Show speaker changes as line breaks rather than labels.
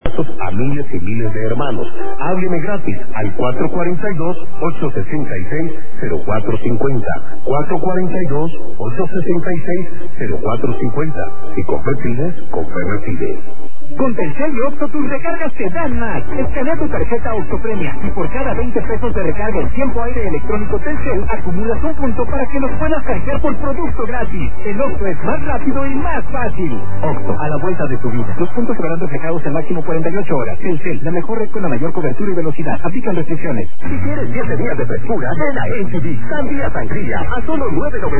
a miles y miles de hermanos. Hábleme gratis al 442-866-0450. 442-866-0450. Si Confepides, Confepides.
Con Telcel y Octo tus recargas te dan más. Escanea tu tarjeta Octo Premia y por cada 20 pesos de recarga en tiempo aire electrónico Telcel acumulas un punto para que los puedas canjear por producto gratis. El Octo es más rápido y más fácil. Octo, a la vuelta de tu vida. Los puntos se verán reflejados en máximo 48 horas. Telcel, la mejor red con la mayor cobertura y velocidad. Aplican restricciones.
Si quieres 7 días de frescura, ven a HB. Sandía Sangría a solo $9.99.